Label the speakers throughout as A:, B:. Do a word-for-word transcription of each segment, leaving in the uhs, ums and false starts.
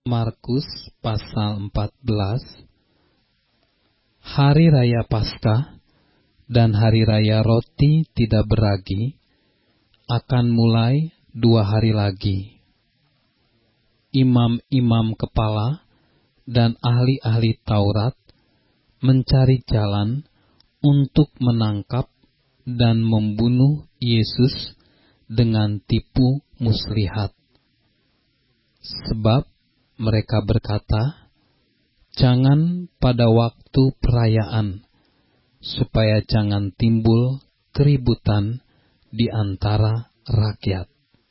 A: Markus pasal empat belas. Hari Raya Paskah dan Hari Raya Roti Tidak Beragi akan mulai dua hari lagi. Imam-imam kepala dan ahli-ahli Taurat mencari jalan untuk menangkap dan membunuh Yesus dengan tipu muslihat. Sebab mereka berkata, jangan pada waktu perayaan, supaya jangan timbul keributan di antara rakyat.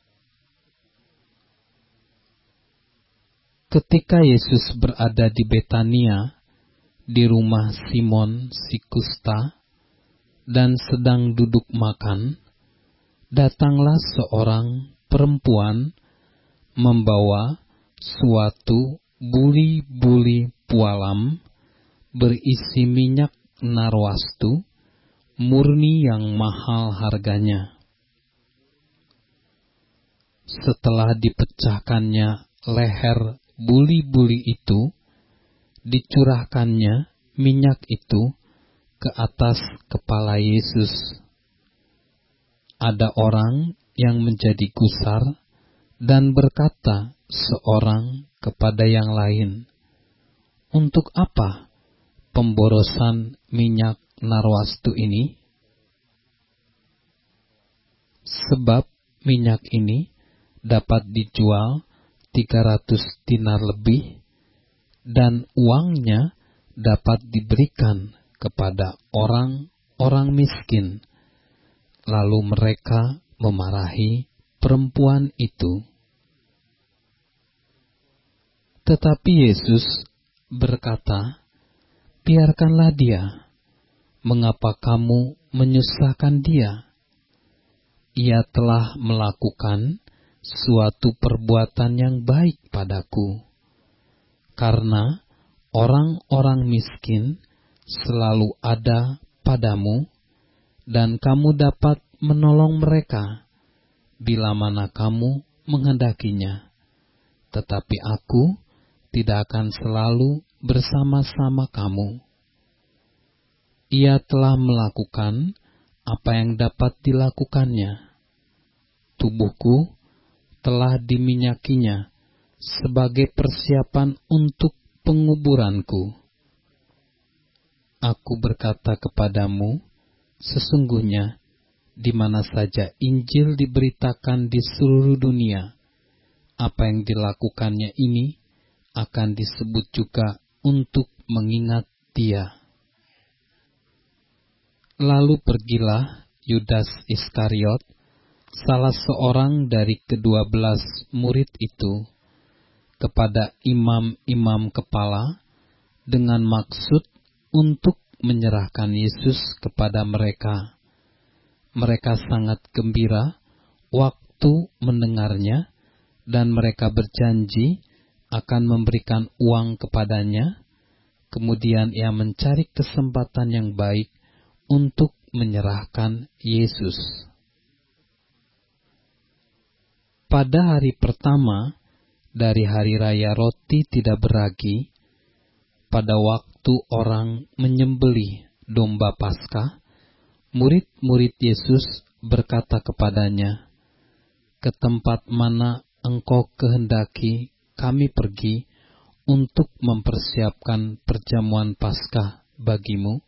A: Ketika Yesus berada di Betania, di rumah Simon si kusta, dan sedang duduk makan, datanglah seorang perempuan membawa suatu buli-buli pualam berisi minyak narwastu murni yang mahal harganya. Setelah dipecahkannya leher buli-buli itu, dicurahkannya minyak itu ke atas kepala Yesus. Ada orang yang menjadi gusar dan berkata seorang kepada yang lain, untuk apa pemborosan minyak narwastu ini? Sebab minyak ini dapat dijual tiga ratus dinar lebih, dan uangnya dapat diberikan kepada orang-orang miskin. Lalu mereka memarahi perempuan itu. Tetapi Yesus berkata, biarkanlah dia. Mengapa kamu menyusahkan dia? Ia telah melakukan suatu perbuatan yang baik padaku. Karena orang-orang miskin selalu ada padamu, dan kamu dapat menolong mereka bila mana kamu menghendakinya. Tetapi aku tidak akan selalu bersama-sama kamu. Ia telah melakukan apa yang dapat dilakukannya. Tubuhku telah diminyakinya sebagai persiapan untuk penguburanku. Aku berkata kepadamu, sesungguhnya di mana saja Injil diberitakan di seluruh dunia, apa yang dilakukannya ini akan disebut juga untuk mengingat dia. Lalu pergilah Yudas Iskariot, salah seorang dari kedua belas murid itu, kepada imam-imam kepala dengan maksud untuk menyerahkan Yesus kepada mereka. Mereka sangat gembira waktu mendengarnya, dan mereka berjanji akan memberikan uang kepadanya. Kemudian ia mencari kesempatan yang baik untuk menyerahkan Yesus. Pada hari pertama dari Hari Raya Roti Tidak Beragi, pada waktu orang menyembelih domba Paskah, murid-murid Yesus berkata kepadanya, ke tempat mana engkau kehendaki kami pergi untuk mempersiapkan perjamuan Paskah bagimu?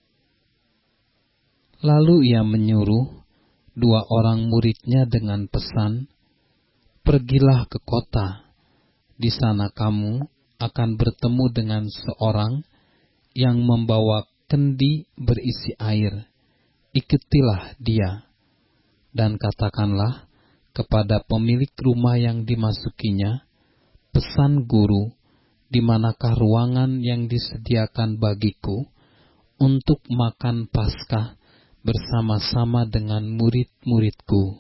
A: Lalu ia menyuruh dua orang muridnya dengan pesan, pergilah ke kota, di sana kamu akan bertemu dengan seorang yang membawa kendi berisi air. Ikutilah dia, dan katakanlah kepada pemilik rumah yang dimasukinya, pesan guru, di manakah ruangan yang disediakan bagiku untuk makan Paskah bersama-sama dengan murid-muridku.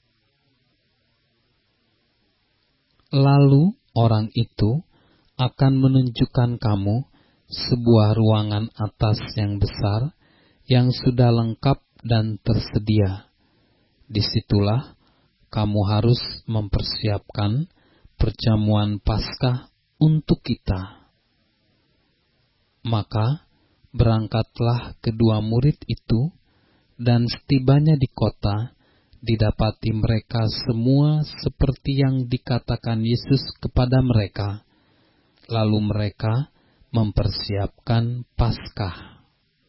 A: Lalu orang itu akan menunjukkan kamu sebuah ruangan atas yang besar, yang sudah lengkap dan tersedia. Disitulah kamu harus mempersiapkan perjamuan Paskah untuk kita. Maka berangkatlah kedua murid itu, dan setibanya di kota, didapati mereka semua seperti yang dikatakan Yesus kepada mereka. Lalu mereka mempersiapkan Paskah.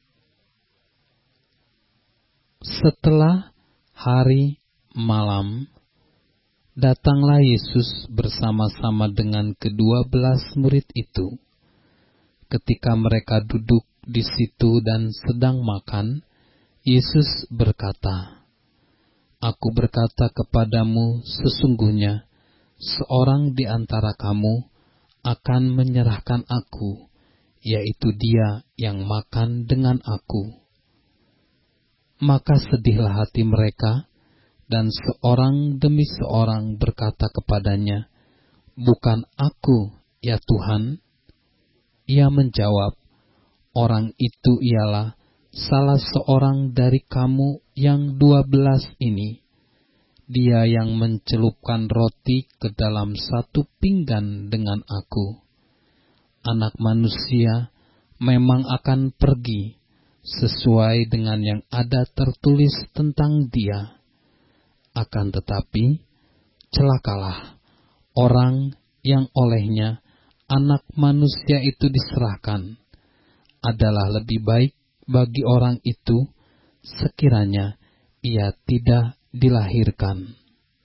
A: Setelah hari malam, datanglah Yesus bersama-sama dengan kedua belas murid itu. Ketika mereka duduk di situ dan sedang makan, Yesus berkata, "Aku berkata kepadamu, sesungguhnya seorang di antara kamu akan menyerahkan aku, yaitu dia yang makan dengan aku." Maka sedihlah hati mereka, dan seorang demi seorang berkata kepadanya, "Bukan aku, ya Tuhan?" Ia menjawab, "Orang itu ialah salah seorang dari kamu yang dua belas ini. Dia yang mencelupkan roti ke dalam satu pinggan dengan aku. Anak manusia memang akan pergi sesuai dengan yang ada tertulis tentang dia. Akan tetapi, celakalah orang yang olehnya Anak manusia itu diserahkan. Adalah lebih baik bagi orang itu sekiranya ia tidak dilahirkan."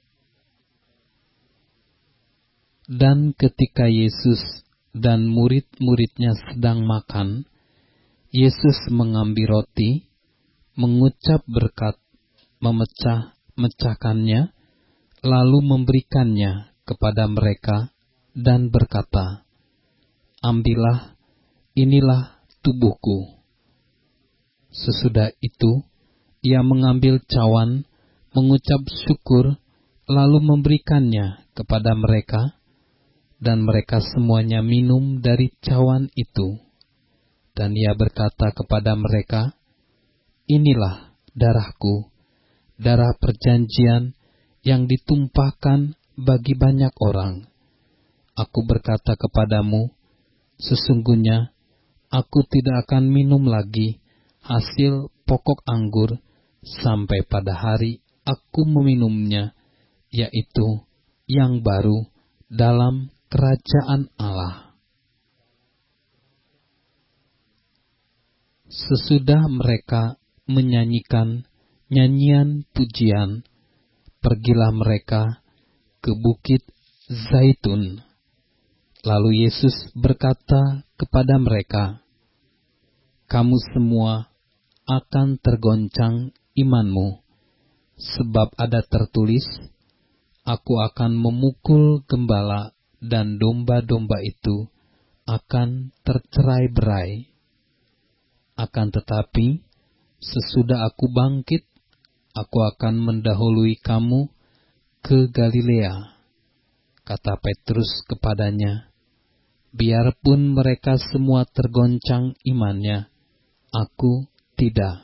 A: Dan ketika Yesus dan murid-muridnya sedang makan, Yesus mengambil roti, mengucap berkat, memecah-mecahkannya, lalu memberikannya kepada mereka dan berkata, "Ambillah, inilah tubuhku." Sesudah itu, ia mengambil cawan, mengucap syukur, lalu memberikannya kepada mereka, dan mereka semuanya minum dari cawan itu. Dan ia berkata kepada mereka, "Inilah darahku, darah perjanjian yang ditumpahkan bagi banyak orang. Aku berkata kepadamu, sesungguhnya aku tidak akan minum lagi hasil pokok anggur sampai pada hari aku meminumnya, yaitu yang baru dalam kerajaan Allah." Sesudah mereka menyanyikan nyanyian pujian, pergilah mereka ke Bukit Zaitun. Lalu Yesus berkata kepada mereka, "Kamu semua akan tergoncang imanmu, sebab ada tertulis, Aku akan memukul gembala dan domba-domba itu akan tercerai-berai. Akan tetapi, sesudah aku bangkit, aku akan mendahului kamu ke Galilea." Kata Petrus kepadanya, "Biarpun mereka semua tergoncang imannya, aku tidak."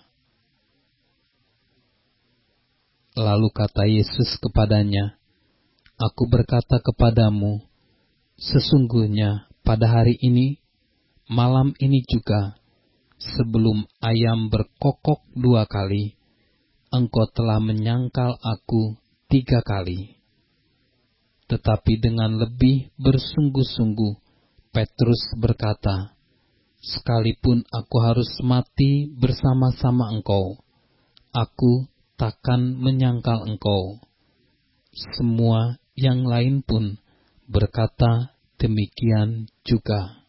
A: Lalu kata Yesus kepadanya, "Aku berkata kepadamu, sesungguhnya pada hari ini, malam ini juga, sebelum ayam berkokok dua kali, engkau telah menyangkal aku tiga kali." Tetapi dengan lebih bersungguh-sungguh, Petrus berkata, "Sekalipun aku harus mati bersama-sama engkau, aku takkan menyangkal engkau." Semua yang lain pun berkata demikian juga.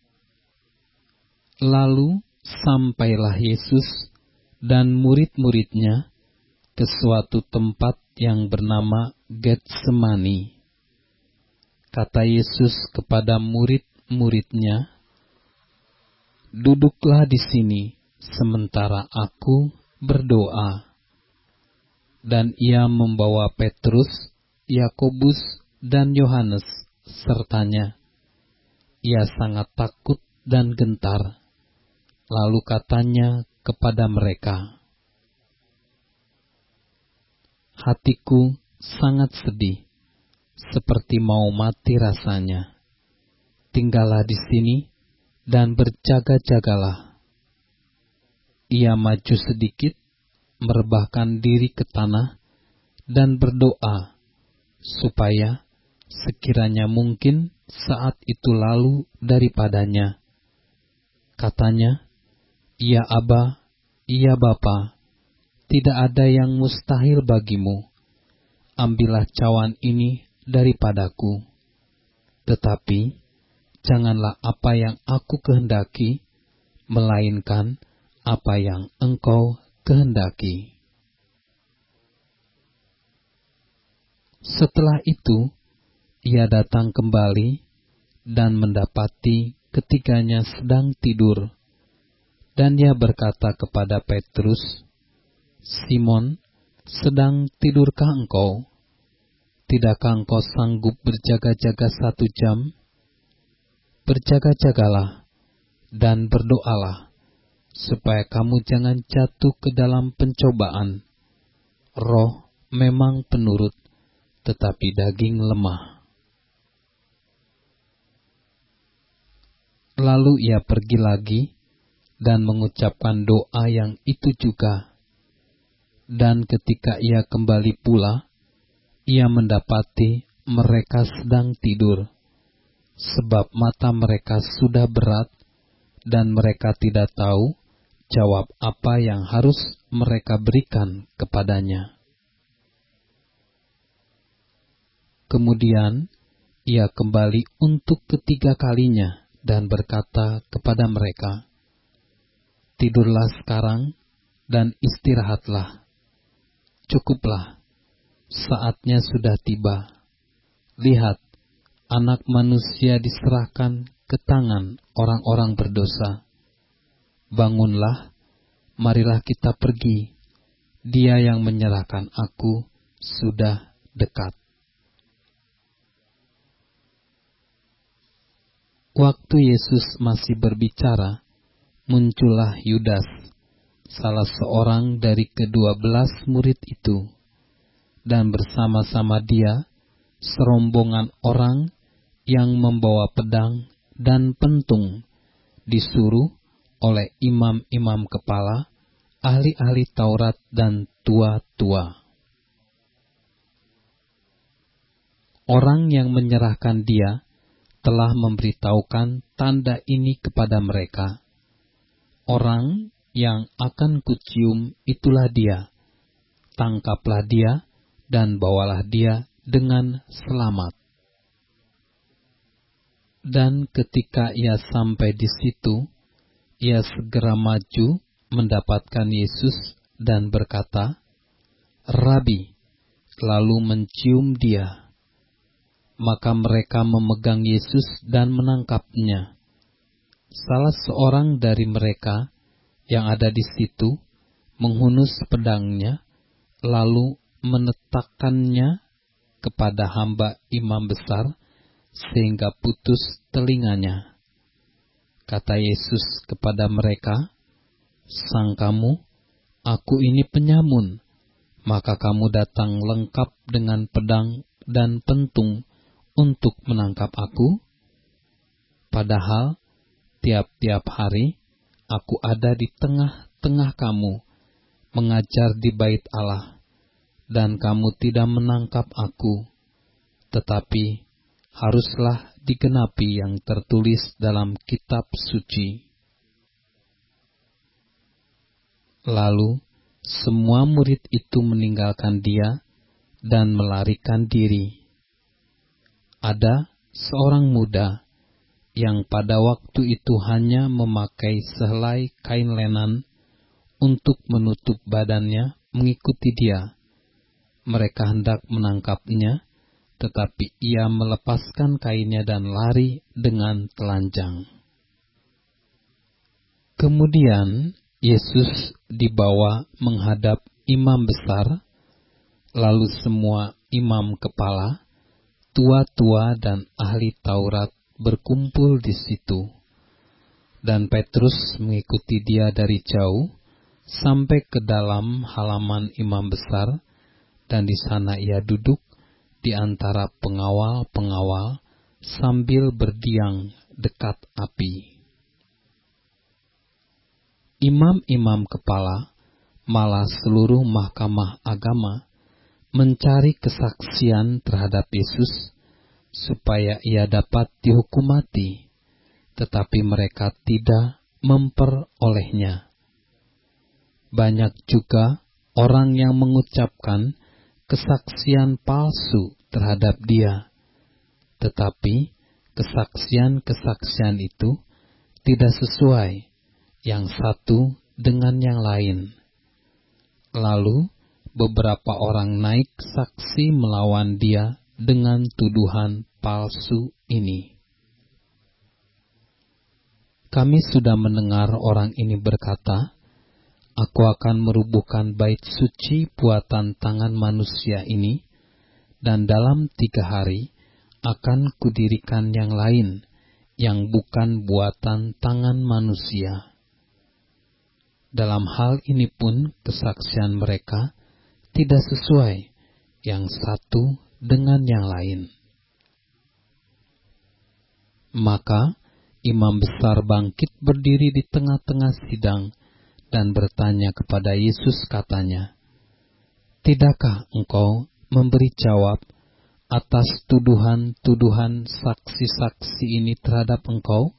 A: Lalu sampailah Yesus dan murid-muridnya ke suatu tempat yang bernama Getsemani. Kata Yesus kepada murid-muridnya, "Duduklah di sini sementara aku berdoa." Dan ia membawa Petrus, Yakobus, dan Yohanes sertanya. Ia sangat takut dan gentar. Lalu katanya kepada mereka, "Hatiku sangat sedih, seperti mau mati rasanya. tinggallah di sini dan berjaga-jagalah. Ia maju sedikit, merebahkan diri ke tanah, dan berdoa, supaya sekiranya mungkin saat itu lalu daripadanya. Katanya, "Ya Aba, ya Bapa, tidak ada yang mustahil bagimu. Ambillah cawan ini daripadaku. Tetapi janganlah apa yang aku kehendaki, melainkan apa yang Engkau kehendaki." Setelah itu, ia datang kembali dan mendapati ketiganya sedang tidur. Dan ia berkata kepada Petrus, "Simon, sedang tidurkah engkau? Tidakkah engkau sanggup berjaga-jaga satu jam? Berjaga-jagalah dan berdoalah, supaya kamu jangan jatuh ke dalam pencobaan. Roh memang penurut, tetapi daging lemah." Lalu ia pergi lagi dan mengucapkan doa yang itu juga. Dan ketika ia kembali pula, ia mendapati mereka sedang tidur, sebab mata mereka sudah berat, dan mereka tidak tahu jawab apa yang harus mereka berikan kepadanya. Kemudian ia kembali untuk ketiga kalinya dan berkata kepada mereka, "Tidurlah sekarang dan istirahatlah. Cukuplah, saatnya sudah tiba. Lihat, Anak Manusia diserahkan ke tangan orang-orang berdosa. Bangunlah, marilah kita pergi. Dia yang menyerahkan aku sudah dekat." Waktu Yesus masih berbicara, muncullah Yudas, salah seorang dari kedua belas murid itu, dan bersama-sama dia serombongan orang yang membawa pedang dan pentung, disuruh oleh imam-imam kepala, ahli-ahli Taurat dan tua-tua. Orang yang menyerahkan dia telah memberitahukan tanda ini kepada mereka. "Orang yang akan kucium itulah dia. Tangkaplah dia dan bawalah dia dengan selamat." Dan ketika ia sampai di situ, ia segera maju mendapatkan Yesus dan berkata, "Rabi," lalu mencium dia. Maka mereka memegang Yesus dan menangkapnya. Salah seorang dari mereka yang ada di situ menghunus pedangnya, lalu menetakkannya kepada hamba imam besar, sehingga putus telinganya. Kata Yesus kepada mereka, "Sangkamu aku ini penyamun, maka kamu datang lengkap dengan pedang dan pentung untuk menangkap aku? Padahal tiap-tiap hari aku ada di tengah-tengah kamu, mengajar di bait Allah, dan kamu tidak menangkap aku. Tetapi haruslah digenapi yang tertulis dalam kitab suci." Lalu semua murid itu meninggalkan dia dan melarikan diri. Ada seorang muda yang pada waktu itu hanya memakai sehelai kain lenan untuk menutup badannya mengikuti dia. Mereka hendak menangkapnya, tetapi ia melepaskan kainnya dan lari dengan telanjang. Kemudian Yesus dibawa menghadap imam besar, lalu semua imam kepala, tua-tua dan ahli Taurat berkumpul di situ. Dan Petrus mengikuti dia dari jauh sampai ke dalam halaman imam besar, dan di sana ia duduk di antara pengawal-pengawal sambil berdiam dekat api. Imam-imam kepala, malah seluruh mahkamah agama, mencari kesaksian terhadap Yesus, supaya ia dapat dihukum mati, tetapi mereka tidak memperolehnya. Banyak juga orang yang mengucapkan kesaksian palsu terhadap dia, tetapi kesaksian-kesaksian itu tidak sesuai yang satu dengan yang lain. Lalu beberapa orang naik saksi melawan dia dengan tuduhan palsu ini. Kami sudah mendengar orang ini berkata, "Aku akan merubuhkan bait suci buatan tangan manusia ini, dan dalam tiga hari akan kudirikan yang lain, yang bukan buatan tangan manusia." Dalam hal ini pun kesaksian mereka tidak sesuai yang satu dengan yang lain. Maka imam besar bangkit berdiri di tengah-tengah sidang dan bertanya kepada Yesus, katanya, "Tidakkah engkau memberi jawab atas tuduhan-tuduhan saksi-saksi ini terhadap engkau?"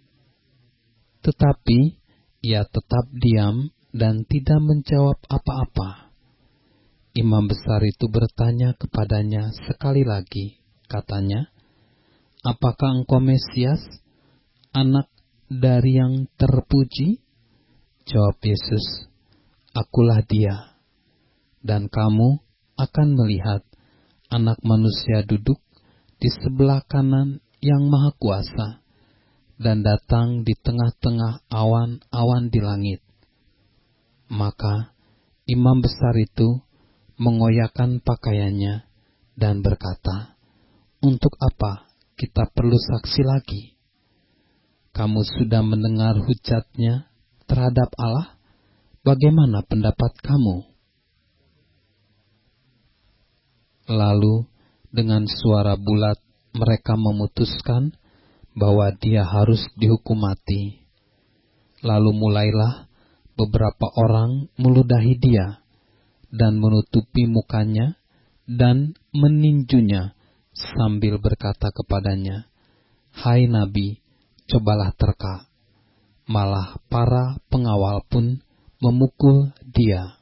A: Tetapi ia tetap diam dan tidak menjawab apa-apa. Imam besar itu bertanya kepadanya sekali lagi, katanya, "Apakah engkau Mesias, anak dari yang terpuji?" Jawab Yesus, "Akulah dia." Dan kamu akan melihat Anak Manusia duduk di sebelah kanan yang Maha Kuasa, dan datang di tengah-tengah awan-awan di langit. Maka imam besar itu mengoyakkan pakaiannya dan berkata, "Untuk apa kita perlu saksi lagi? Kamu sudah mendengar hujatnya terhadap Allah, bagaimana pendapat kamu?" Lalu dengan suara bulat mereka memutuskan bahwa dia harus dihukum mati. Lalu mulailah beberapa orang meludahi dia dan menutupi mukanya dan meninjunya sambil berkata kepadanya, "Hai Nabi, cobalah terka." Malah para pengawal pun memukul dia.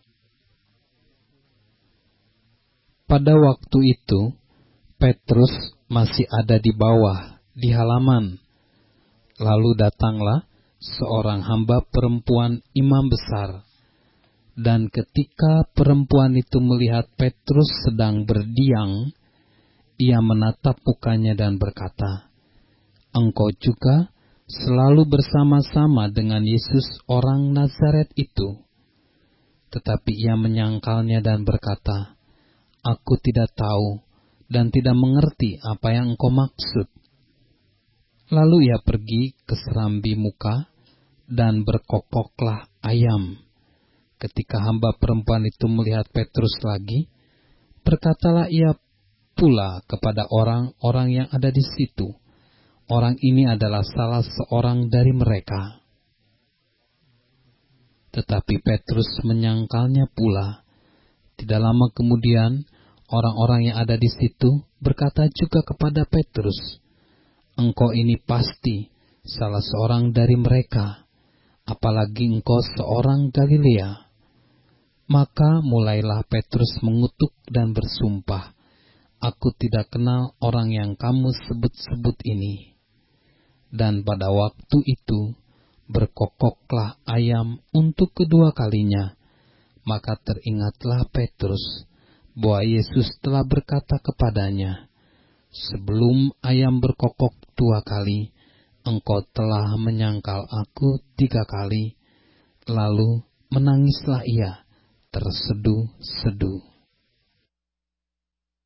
A: Pada waktu itu, Petrus masih ada di bawah, di halaman. Lalu datanglah seorang hamba perempuan imam besar. Dan ketika perempuan itu melihat Petrus sedang berdiam, ia menatap mukanya dan berkata, "Engkau juga selalu bersama-sama dengan Yesus orang Nazaret itu." Tetapi ia menyangkalnya dan berkata, "Aku tidak tahu dan tidak mengerti apa yang engkau maksud." Lalu ia pergi ke serambi muka dan berkokoklah ayam. Ketika hamba perempuan itu melihat Petrus lagi, berkatalah ia pula kepada orang-orang yang ada di situ, "Orang ini adalah salah seorang dari mereka." Tetapi Petrus menyangkalnya pula. Tidak lama kemudian, orang-orang yang ada di situ berkata juga kepada Petrus, "Engkau ini pasti salah seorang dari mereka, apalagi engkau seorang Galilea." Maka mulailah Petrus mengutuk dan bersumpah, "Aku tidak kenal orang yang kamu sebut-sebut ini." Dan pada waktu itu berkokoklah ayam untuk kedua kalinya. Maka teringatlah Petrus bahwa Yesus telah berkata kepadanya, "Sebelum ayam berkokok dua kali, engkau telah menyangkal aku tiga kali." Lalu menangislah ia terseduh-seduh.